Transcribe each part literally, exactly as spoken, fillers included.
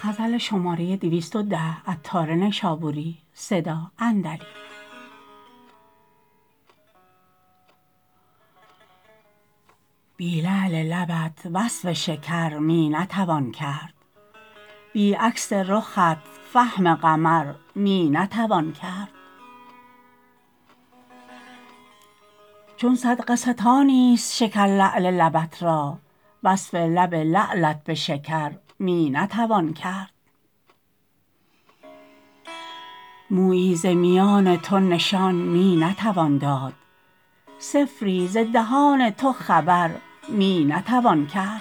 بی لعل لبت وصف شکر می نتوان کرد بی عکس رخت فهم قمر می نتوان کرد چون صدقه ستانی است شکر لعل لبت را وصف لب لعلت به شکر می نتوان کرد مویی ز میان تو نشان می نتوان داد صفری ز دهان تو خبر می نتوان کرد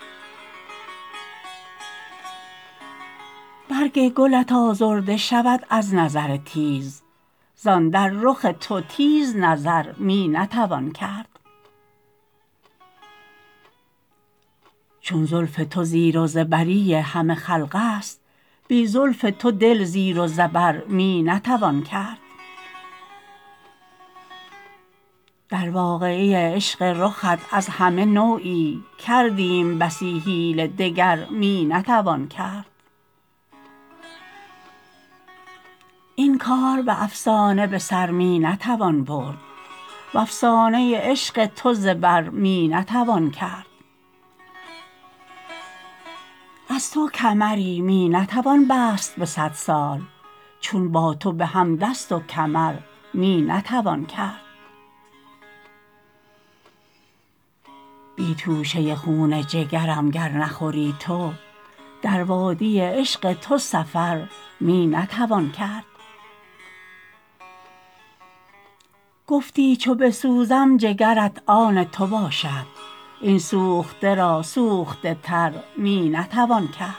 برگ گلت آزرده شود از نظر تیز زان در رخ تو تیز نظر می نتوان کرد چون زلف تو زیر و زبری همه خلق است بی زلف تو دل زیر و زبر می نتوان کرد در واقعه عشق رخت از همه نوعی کردیم بسی حیله دگر می نتوان کرد این کار به افسانه به سر می نتوان برد و افسانه عشق تو ز بر می نتوان کرد از تو کمری می نتوان بست به صد سال چون با تو به هم دست و کمر می نتوان کرد بی توشه خون جگرم گر نخوری تو در وادی عشق تو سفر می نتوان کرد گفتی چو بسوزم جگرت آن تو باشد این سوخته را سوخته تر می نتوان کرد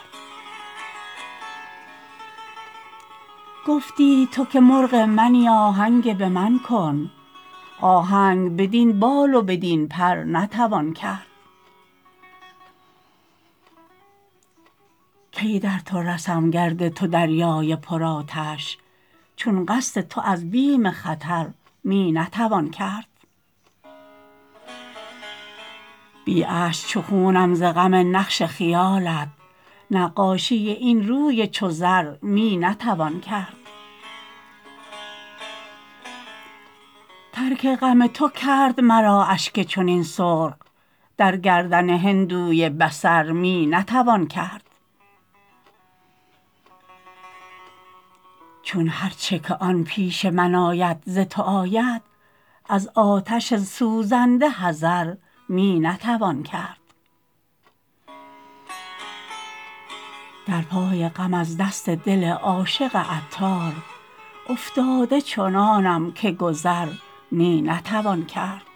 گفتی تو که مرغ منی آهنگ به من کن آهنگ بدین بال و بدین پر نتوان کرد کی در تو رسم گرد تو دریای پرآتش چون قصد تو از بیم خطر می نتوان کرد بی اشک چو خونم ز غم نقش خیالت نقاشی این روی چو زر می نتوان کرد ترک غم تو کرد مرا اشک چنین سرخ در گردن هندوی بصر می نتوان کرد چون هر چه که آن پیش من آید ز تو آید از آتش سوزنده حذر می نتوان کرد در پای غم از دست دل عاشق عطار افتاده چنانم که گذر می نتوان کرد